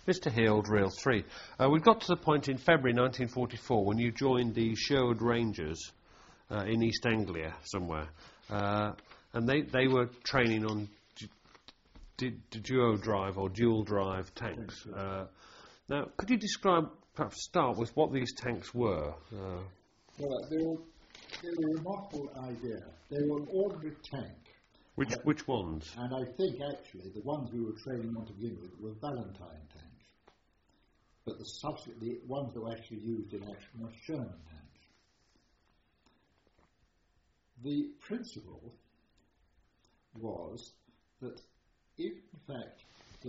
Mr. Heald, Reel 3. We got to the point in February 1944 when you joined the Sherwood Rangers in East Anglia somewhere, and they were training on duo drive or dual drive tanks. Now, could you describe, perhaps start with what these tanks were? Well, they were a remarkable idea. They were an ordinary tank. Which ones? And I think actually the ones we were training on to begin with were Valentine tanks. But the ones that were actually used in action were Sherman tanks. The principle was that if in fact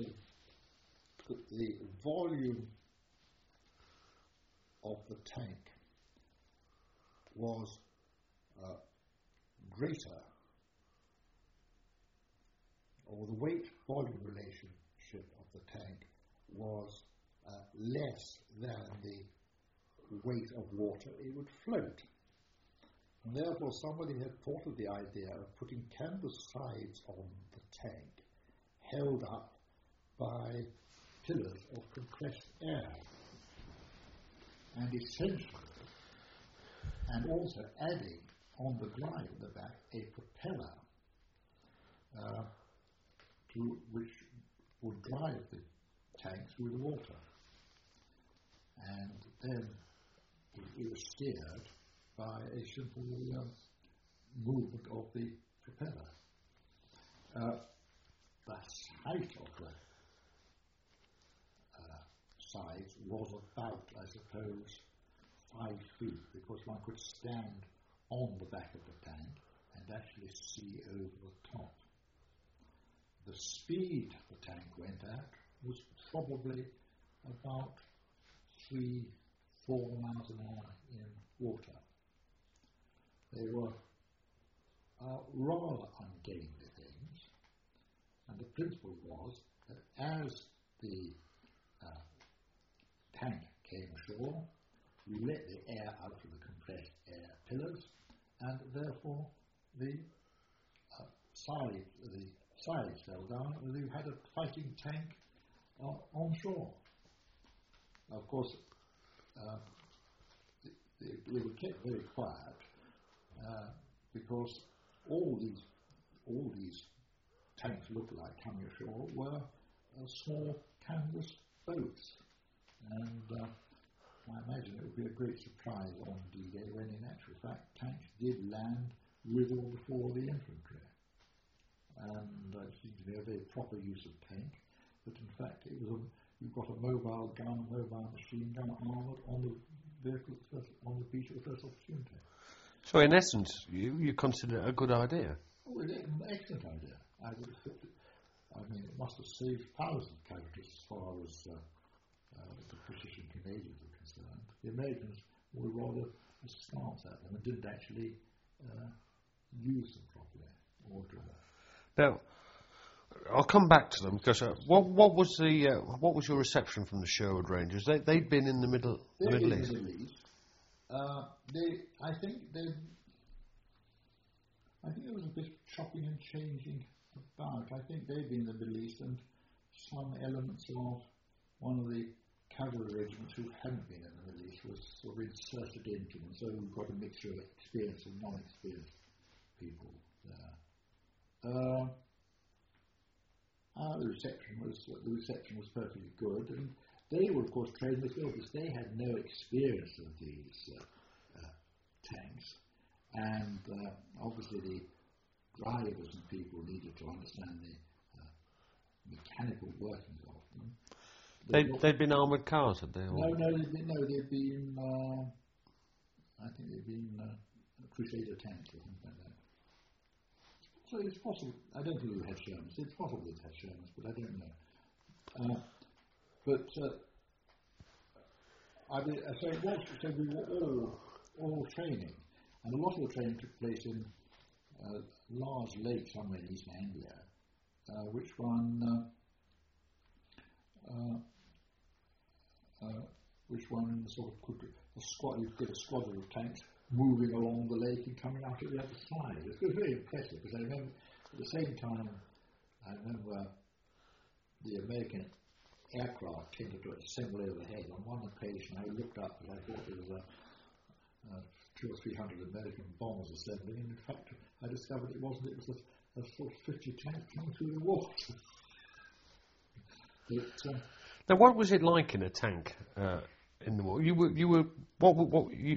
the volume of the tank was greater, or the weight-volume relationship of the tank was less than the weight of water, it would float. And therefore somebody had thought of the idea of putting canvas sides on the tank, held up by pillars of compressed air. And essentially, and also adding on the glide at the back a propeller which would drive the tank through the water. And then it was steered by a simple movement of the propeller. The height of the sides was about, I suppose, 5 feet, because one could stand on the back of the tank and actually see over the top. The speed the tank went at was probably about 3-4 miles an hour in water. They were rather ungainly things, and the principle was that as the tank came ashore, we let the air out of the compressed air pillars, and therefore the sides fell down, and you had a fighting tank on shore. Of course, they were kept very quiet because all these tanks looked like coming ashore were small canvas boats, and I imagine it would be a great surprise on D-Day when, in actual fact, tanks did land with or before the infantry. And it seemed to be a very proper use of tank, but in fact you've got a mobile gun, mobile machine gun armoured on the vehicle on the beach at the first opportunity. So in essence, you consider it a good idea? Oh, it's an excellent idea. I would have thought it must have saved thousands of casualties as far as the British and Canadians are concerned. The Americans were rather askance at them and didn't actually use them properly or do that. Now, I'll come back to them because what was your reception from the Sherwood Rangers? They'd been in the Middle East. In the Middle East. I think there was a bit of chopping and changing about. I think they'd been in the Middle East, and some elements of one of the cavalry regiments who hadn't been in the Middle East was sort of inserted into them. So we've got a mixture of experienced and non-experienced people there. The reception was perfectly good, and they were of course trained as well because they had no experience of these tanks, and obviously the drivers and people needed to understand the mechanical workings of them. They'd been armoured cars, had they? No, they'd been. I think they'd been Crusader tanks or something like that. So it's possible. I don't think we had Shermans. It's possible it had Shermans, but I don't know. So it was. So we were all training, and a lot of the training took place in large lake somewhere in East Anglia, which one sort of could you'd get a squadron of tanks moving along the lake and coming out at the other side. It was very impressive because I remember at the same time, the American aircraft tended to assemble overhead. On one occasion, I looked up and I thought there was 200 or 300 American bombers assembling, and in fact, I discovered it wasn't. It was a sort of 50 tank coming through the water. Now, what was it like in a tank in the war? You were what you?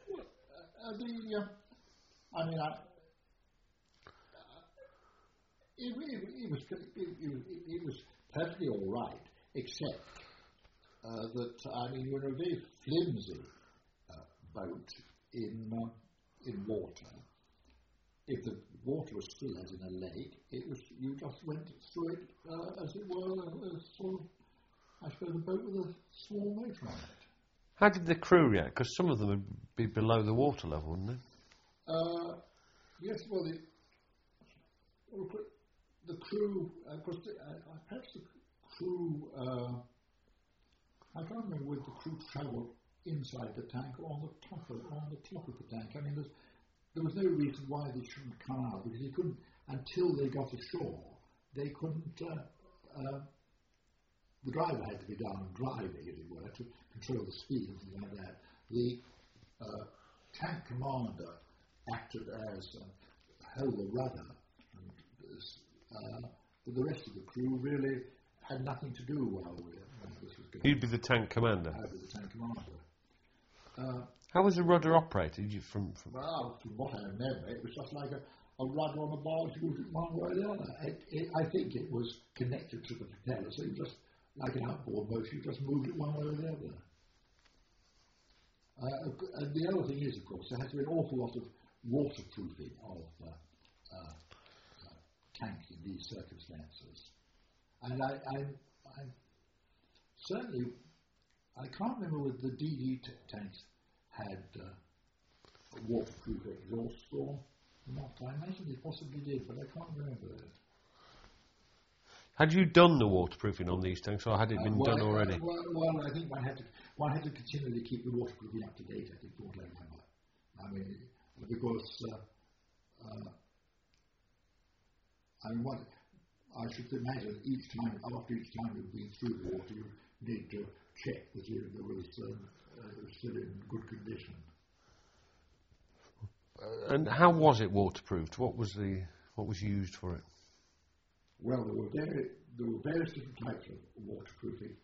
It was perfectly all right, except that you were in a very flimsy boat in water. If the water was still as in a lake, you just went through it as it were, sort of, I suppose, a boat with a small motor on it. How did the crew react? Because some of them would be below the water level, wouldn't they? Yes, well, the crew, perhaps the crew, I can't remember whether the crew travelled inside the tank or on the top of the tank. There was no reason why they shouldn't come out, because they couldn't, until they got ashore, they couldn't, the driver had to be down and driving, as it were, to control the speed and things like that. The tank commander acted as held the rudder, but the rest of the crew really had nothing to do while this was going on. You'd be the tank commander? I'd be the tank commander. How was the rudder operated? Well, from what I remember, it was just like a rudder on a barge, you moved it one way or the other. I think it was connected to the propeller, so you just, like an outboard motor, you just moved it one way or the other. And the other thing is, of course, there has to be an awful lot of waterproofing of tanks in these circumstances. And I certainly, I can't remember whether the DD tanks had waterproof exhaust or not. I imagine they possibly did, but I can't remember that. Had you done the waterproofing on these tanks, or had it been done already? Well, I think one had to continually keep the waterproofing up to date, I think, from what I remember. I mean, because what I should imagine after each time you've been through the water, you need to check that the was still in good condition. And how was it waterproofed? What was used for it? Well, there were various different types of waterproofing,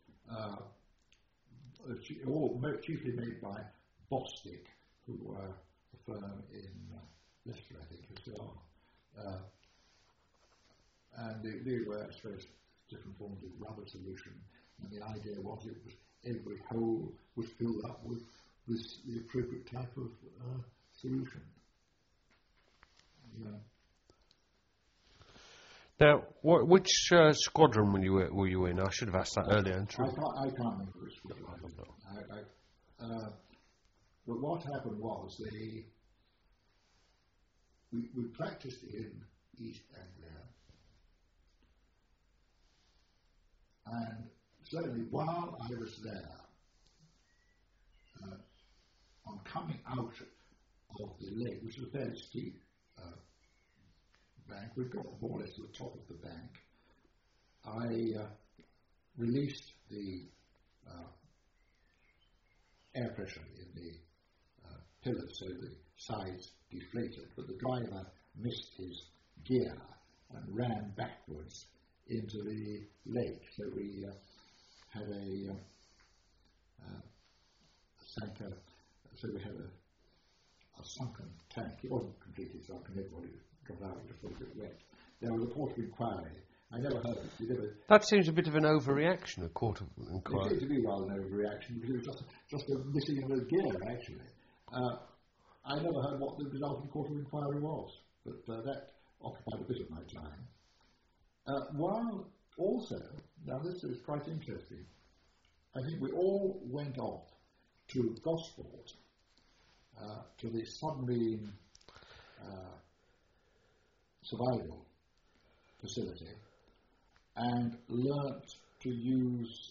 all chiefly made by Bostik, who were a firm in Leicester, I think, as well. And they were, I suppose, different forms of rubber solution. And the idea was every hole was filled up with the appropriate type of solution. Yeah. Now, which squadron were you in? I should have asked that earlier. I can't remember which squadron I was in. But what happened was we practiced in East Anglia, and certainly while I was there, on coming out of the lake, which was a fairly steep bank, we got more or less to the top of the bank, I released the air pressure in the pillars, so the sides deflated, but the driver missed his gear and ran backwards into the lake. So we had a sunken tank. It wasn't completely sunken, everybody got out, just a little bit wet. There was a court of inquiry. I never heard it. That seems a bit of an overreaction, a court of inquiry. It seemed to be rather an overreaction, because it was just a missing of a gear, actually. I never heard what the result of the court of inquiry was, but that occupied a bit of my time. While also, now this is quite interesting, I think we all went off to Gosport, to the submarine survival facility, and learnt to use,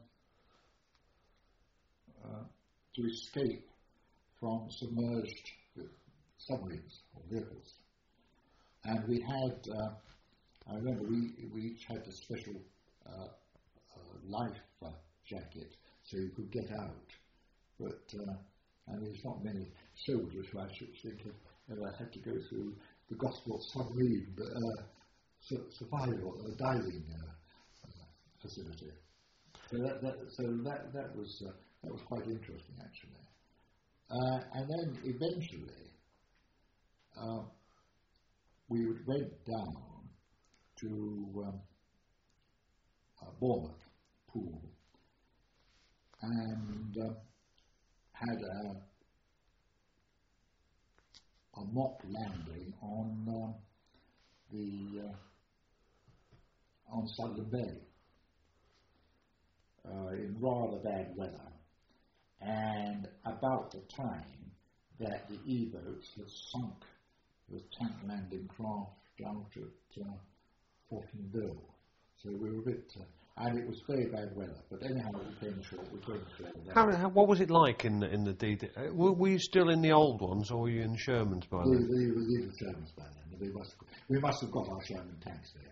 to escape from submerged submarines or vehicles. And we had, I remember we each had a special life jacket so you could get out. But and there's not many soldiers who I should think have ever had to go through the Gosport submarine survival diving facility. So that was quite interesting actually. And then eventually we went down to Bournemouth Pool and had a mock landing on Sutherland Bay in rather bad weather, and about the time that the E-boats had sunk the tank landing craft out at Fontainebleau. So we were a bit, and it was very bad weather. But anyhow, we came ashore. What was it like in the D-Day? Were you still in the old ones, or were you in Sherman's by then? We were in Sherman's by then. We must have got our Sherman tanks there.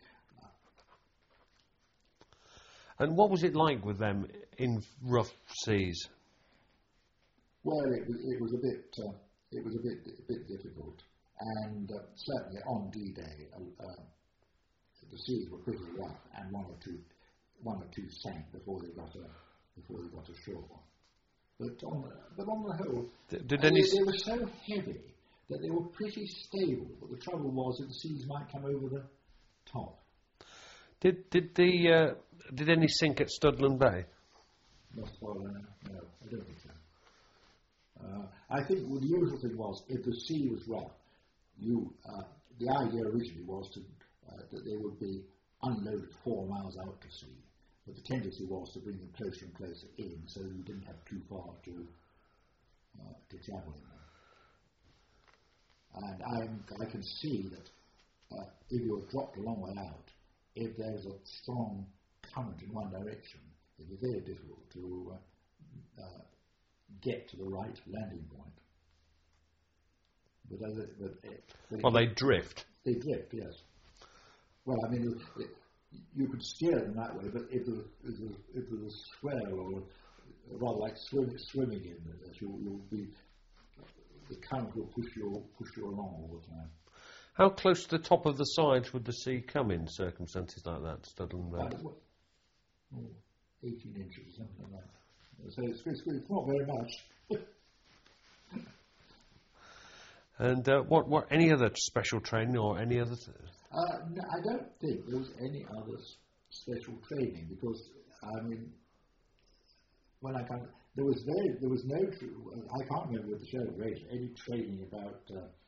And what was it like with them in rough seas? Well, it was a bit difficult, and certainly on D-Day, the seas were pretty rough, and one or two sank before they got ashore. But on the whole, they were so heavy that they were pretty stable. But the trouble was that the seas might come over the top. Did any sink at Studland Bay? No, I don't think so. I think the usual thing was, if the sea was rough, the idea originally was that they would be unloaded 4 miles out to sea, but the tendency was to bring them closer and closer in, so you didn't have too far to travel in them. And I can see that if you're dropped a long way out, if there's a strong current in one direction, it is very difficult to get to the right landing point. Well, they drift. They drift, yes. Well, I mean, you could steer them that way, but if there's a swell, or rather like swimming in it, you'll be, the current will push you along all the time. How close to the top of the sides would the sea come in circumstances like that, Studland Bay? 18 inches, something like that. So it's not very much. And what any other special training or any other? No, I don't think there was any other special training, because I mean, when I come, there was no. I can't remember with the Sherwood Rangers any training about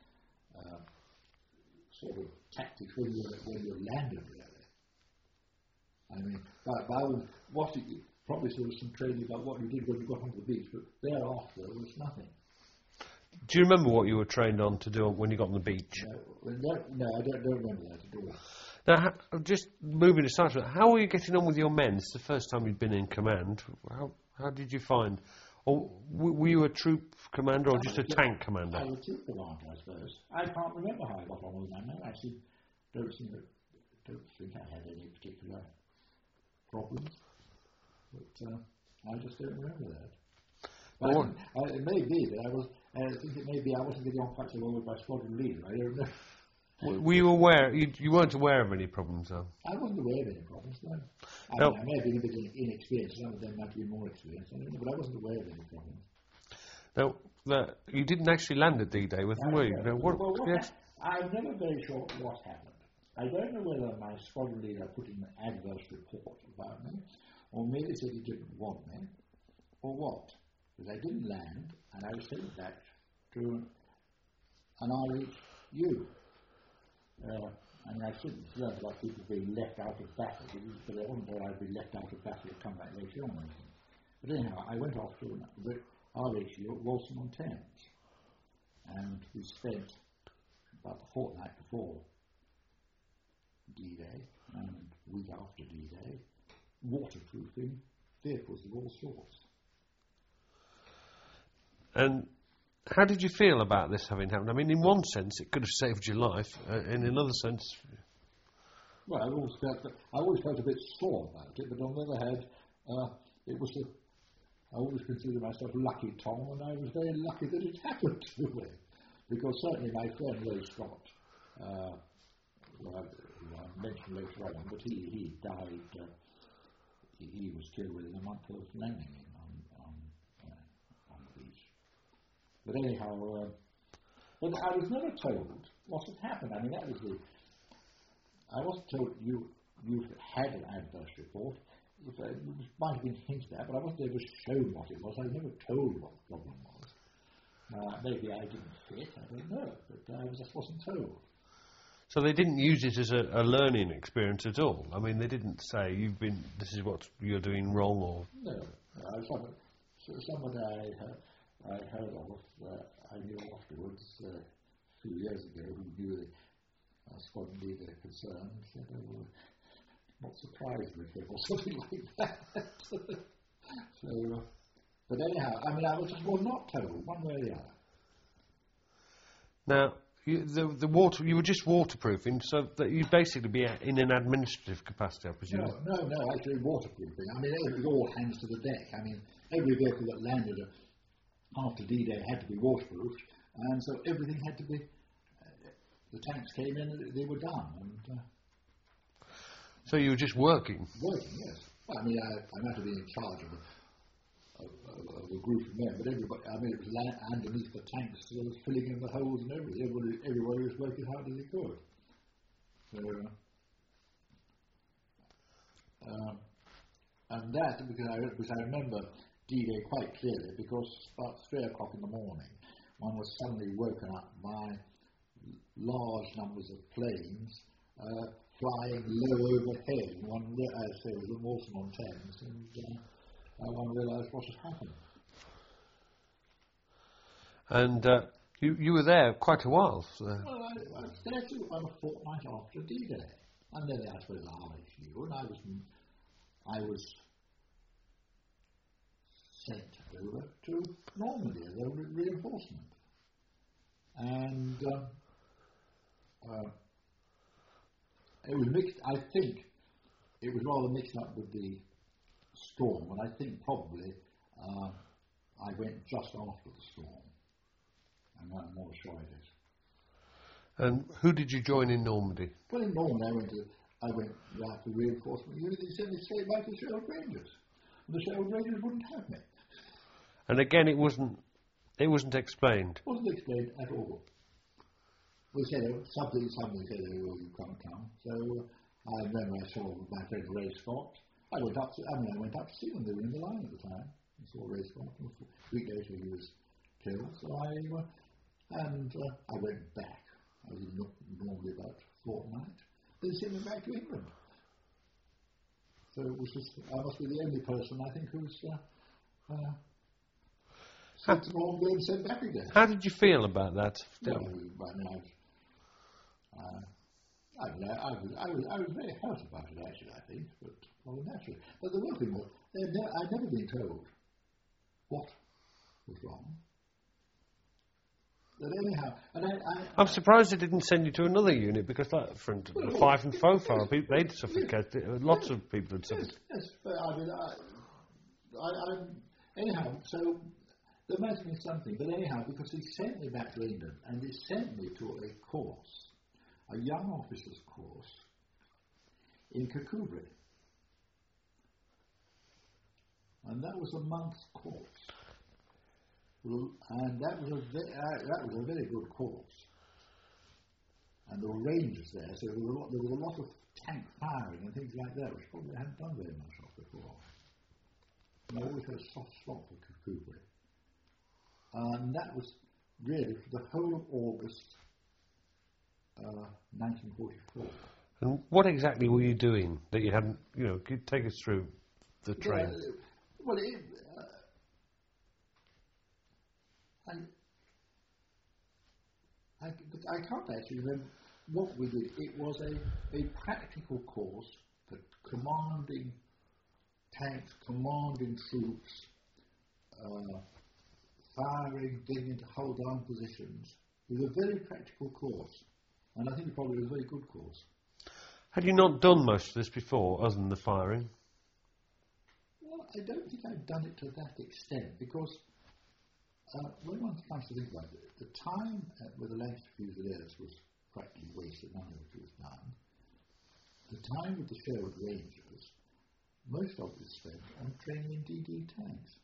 sort of tactics when you're landed, really. I mean, probably there was some training about what you did when you got onto the beach, but thereafter there was nothing. Do you remember what you were trained on to do when you got on the beach? No, I don't remember that at all. Now, just moving aside from that, how were you getting on with your men? It's the first time you'd been in command. How did you find? Or were you a troop commander or just a tank commander? I was a troop commander, I suppose. I can't remember how I got on with my men. I actually don't think I had any particular problems. But I just don't remember that. But it may be that I think it may be I wasn't getting on quite so well with my squadron leader. I don't know. Were you aware? You weren't aware of any problems, though? I wasn't aware of any problems, no. I mean, I may have been a bit inexperienced. Some of them might be more experienced, but I wasn't aware of any problems. Now, you didn't actually land at D-Day with them, were you? I'm never very sure what happened. I don't know whether my squadron leader put in an adverse report about me, or maybe said he didn't want me, or what. Because I didn't land, and I was sent back to an RHU. And I shouldn't learn about people being left out of battle, but I wasn't that I'd be left out of battle to come back later on. But anyhow, I went off to the RHU at Walsall-on-Thames, and we spent about a fortnight before D-Day and a week after D-Day waterproofing vehicles of all sorts. And how did you feel about this having happened? I mean, in one sense, it could have saved your life. In another sense... Well, I always felt a bit sore about it, but on the other hand, it was I always considered myself lucky, Tom, and I was very lucky that it happened to me, because certainly my friend Ray Scott, who I mentioned later on, but he died. He was killed within a month of landing on the beach. But anyhow, but I was never told what had happened. I mean, that was I wasn't told you had an adverse report. It might have been hinted at, but I wasn't ever shown what it was. I was never told what the problem was. Maybe I didn't fit, I don't know, but I just wasn't told. So they didn't use it as a learning experience at all? I mean, they didn't say, this is what you're doing wrong, or... No. Someone I heard of, I knew afterwards, a few years ago, who knew the squad leader concerned, said, oh, not surprised with him, or something like that. So, but anyhow, I mean, I was just not told, one way or the other. Now, the water, you were just waterproofing, so that you'd basically be in an administrative capacity, I presume? No, actually waterproofing. I mean, it was all hands to the deck. I mean, every vehicle that landed after D-Day had to be waterproofed, and so everything had to be, the tanks came in, they were done. And, so you were just working? Working, yes. Well, I mean, I might have been in charge of a group of men, but everybody, I mean, it was underneath the tanks, so it was filling in the holes and everything. Everybody was working hard as they could. So, and that, because I remember D-Day quite clearly, because about 3 o'clock in the morning, one was suddenly woken up by large numbers of planes flying low overhead. One, as I say, was in Walton on Thames, and one realised what had happened. And you were there quite a while. So. Well, I was there too about a fortnight after D-Day, and then I suppose RHU, and I was sent over to Normandy as a reinforcement, and it was mixed. I think it was rather mixed up with the storm, and I think probably I went just after the storm, and I'm not sure I did. And who did you join in Normandy? Well, in Normandy I went after reinforcement unit. They sent me straight back to the Sherwood Rangers, and the Sherwood Rangers wouldn't have me. And again, it wasn't explained. It wasn't explained at all. We said something said, oh, you can't come. So I remember I saw my friend Ray Scott. I went up to see them. They were in the line at the time. I saw Ray Scott. A week later he was killed. So I went back. I was normally about a fortnight. They sent me back to England. So it was just, I must be the only person I think who's sent wrong way and sent back again. How did you feel about that? Well, I was very hurt about it actually, I think, but well, naturally. But the real thing was, I'd never been told what was wrong. But anyhow, and I'm surprised they didn't send you to another unit, because that front, the Fife and Fofar, they'd suffocated. Lots of people had suffocated. Yes, but I mean, anyhow, so there must have been something. But anyhow, because he sent me back to England, and he sent me to a course, a young officers course in Kirkcudbright, and that was a month's course. And that was a very good course. And there were rangers there, so there was a lot of tank firing and things like that, which probably I hadn't done very much of before. And I always had a soft spot for Kirkcudbright. And that was really for the whole of August 1944. And what exactly were you doing that you hadn't, take us through the train? Well, I can't actually remember what we did. It was a practical course for commanding tanks, commanding troops, firing, getting into hold down positions. It was a very practical course, and I think it probably was a very good course. Had you not done most of this before, other than the firing? Well, I don't think I've done it to that extent, because when one comes to think about it, the time with the Lancashire Fusiliers was practically wasted, none of it was done. The time with the Sherwood Rangers, most of it was spent on training in DD tanks.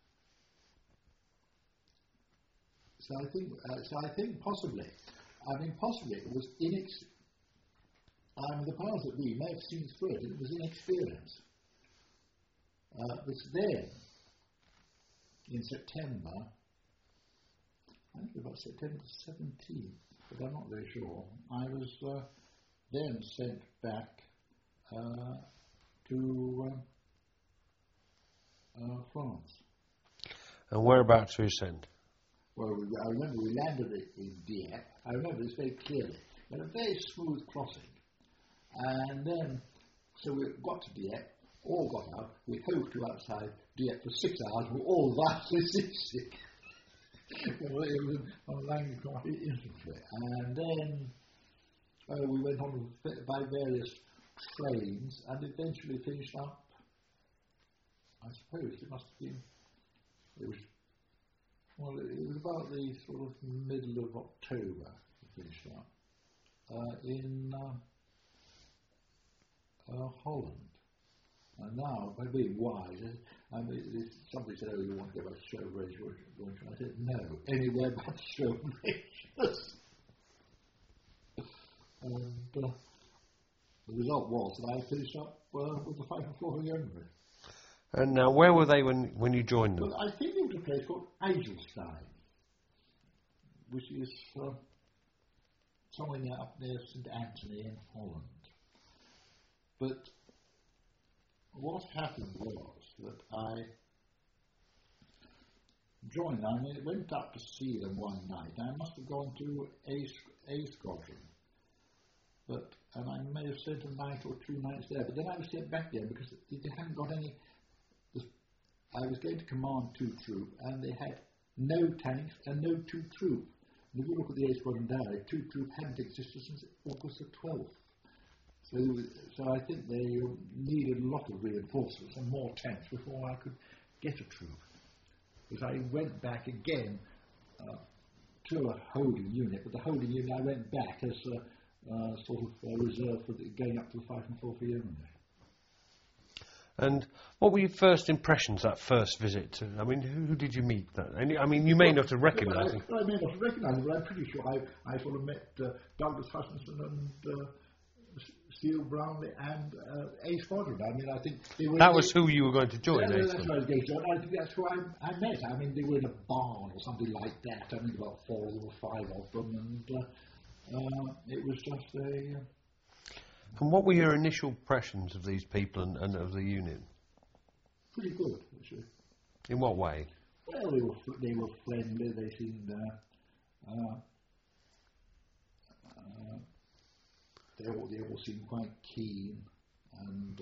So I think possibly it was the powers that be may have seen through it, it was inexperience. But then, in September, I think about September 17th, but I'm not very sure, I was then sent back to France. And whereabouts were you sent? Well, I remember we landed in Dieppe. I remember this very clearly. We had a very smooth crossing. And then, so we got to Dieppe, all got up, we hove to outside Dieppe for 6 hours, we were all vastly seasick. It was on Langley infantry. And then we went on by various trains and eventually finished up, I suppose it must have been, it was about the sort of middle of October we finished up in Holland. And now, by being wise, somebody said, "Oh, you want to go back to Sherwood Rangers?" I said, "No, anywhere but Sherwood Rangers." And the result was that I finished up with the 5 and 4 Yeomanry. And now, where were they when you joined them? Well, I think it was a place called Eiselstein, which is somewhere up near St Anthony in Holland. But what happened was that I joined. I went up to see them one night. I must have gone to a squadron, and I may have spent a night or 2 nights there. But then I was sent back there because they hadn't got any. I was going to command 2 troop, and they had no tanks and no 2 troop. And if you look at the A Squadron diary, 2 troop hadn't existed since August the 12th. So I think they needed a lot of reinforcements and more tanks before I could get a troop. Because I went back again to a holding unit, but the holding unit I went back as sort of a reserve for going up to the 5 and 4 for Yeomanry. And what were your first impressions that first visit to? I mean, who did you meet? I mean, you may not have recognised them. I may not have recognised them, but I'm pretty sure I sort of met Douglas Hutchinson and Steele Brownlee and A Squadron. I mean, I think they were. That was who you were going to join. Yeah, that's who I was going to join. I think that's who I met. I mean, they were in a barn or something like that. I mean, about 4 of them or 5 of them, and it was just a. And what were your initial impressions of these people and of the unit? Pretty good, actually. In what way? Well, they were friendly. They seemed. They all seemed quite keen, and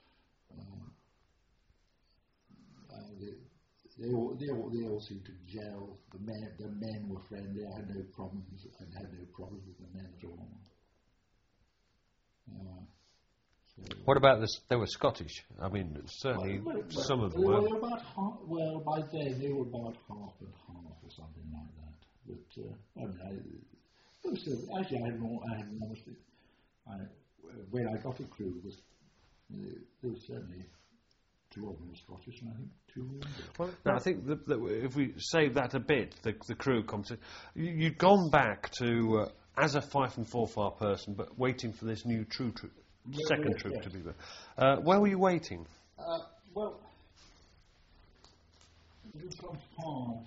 they all seemed to gel. The men were friendly. I had no problems. I had no problems with the men at all. What about this? They were Scottish. I mean, certainly some of them were. They were about half, well, by then they were about half and half or something like that. But I mean, actually, I had honestly. When I got a crew, there was certainly 2 of them were Scottish, and I think 2 were English. Well, no, I think that if we save that a bit, the crew competition, you'd gone back to as a 5 and 4 far person, but waiting for this new second troop to be there. Where were you waiting? Well, this was hard.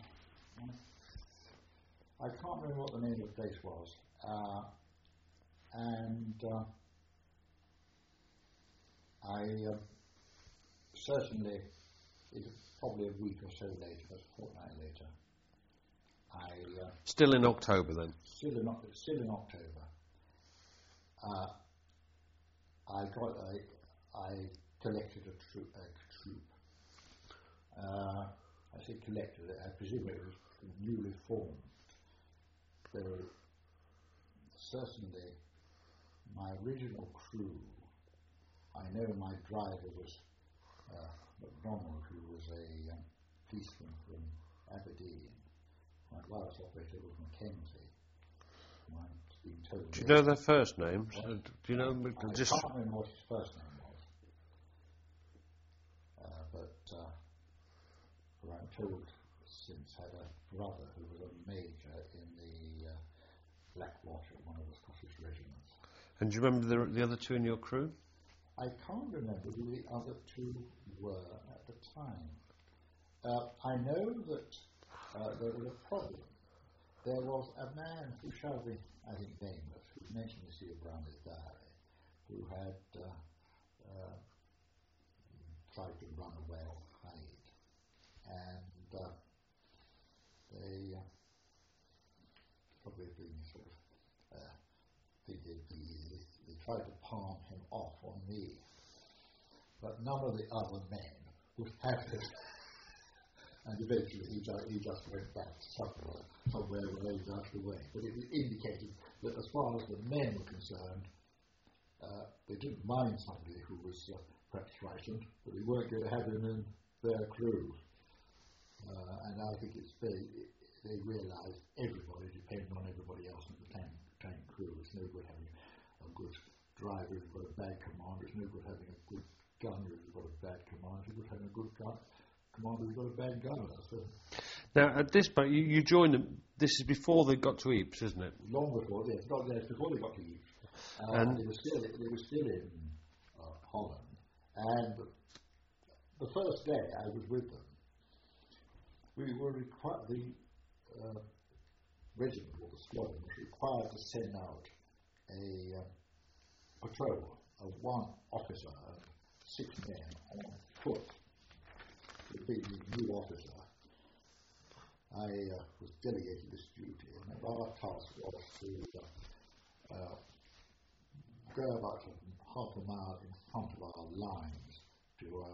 I can't remember what the name of the place was. And I certainly, it was probably a week or so later, but a fortnight later, still in October then? Still in October. I collected a troop. I say collected, I presume it was newly formed. There were certainly my original crew I know my driver was McDonald, who was a policeman from Aberdeen. My last operator was Mackenzie. I'm being told. Do you know their first names? Do you know? I can't remember what his first name was. But I'm told since had a brother who was a major in the Black Watch at one of the Scottish regiments. And do you remember the other two in your crew? I can't remember who the other two were at the time. I know that there was a problem. There was a man who shall be, I think, nameless, who's mentioned this here around his diary, who had tried to run away or hide. And they probably been sort of they tried to palm him off on me. But none of the other men would have it. And eventually he just went back somewhere where they was out of the way. But it indicated that as far as the men were concerned, they didn't mind somebody who was perhaps frightened, but they weren't going to have him in their crew. And I think they realised everybody depended on everybody else in the tank crew. It's no good having a good driver who's got a bad commander. It's no good having a good gunner who's got a bad commander. It's no good having a good commander who's got a bad gunner. So now, at this point, you joined them. This is before they got to Ypres, isn't it? Long before, yes, before they got to Ypres. And they were still in Holland. And the first day I was with them, we were required, the regiment or the squadron was required to send out a patrol of one officer and 6 men on foot. To be the new officer, I was delegated this duty, and our task was to go about half a mile in front of our lines to a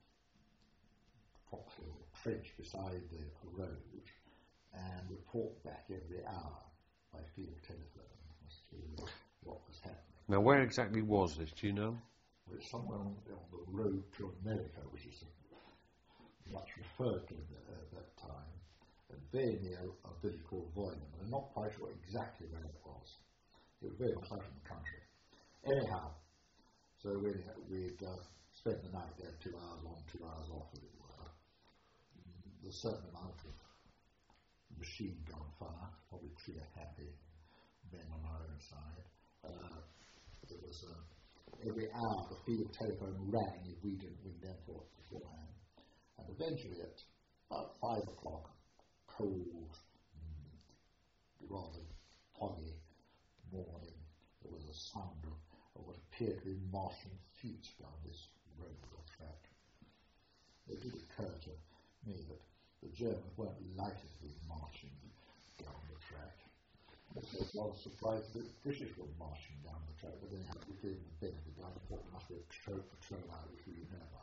foxhole or trench beside the road and report back every hour by field telephone as to what was happening. Now, where exactly was this? Do you know? Well, it's somewhere on the road to America, which is much referred to at that time, and very near a village called Voyland. I'm not quite sure exactly where it was. It was very much out in the country. Anyhow, so we'd spend the night there, 2 hours on, 2 hours off, as it were. There's a certain amount of machine gun fire, probably trigger happy, men on our own side. There was every hour the field telephone rang if we didn't ring them beforehand. And eventually at about 5 o'clock, cold, rather foggy morning, there was a sound of what appeared to be Martian feet down this road or track. It did occur to me that the Germans weren't likely to be marching down the track. I was surprised that the British were marching down the track, but then we gave them the benefit. I thought there must be a patrol out which we didn't know about.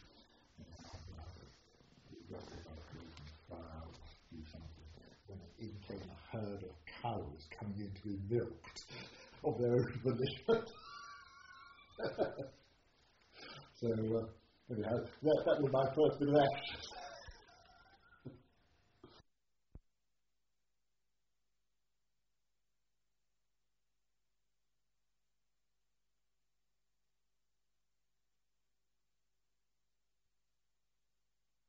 When in came a herd of cows coming in to be milked of their own volition. So, anyhow, that was my first bit of action.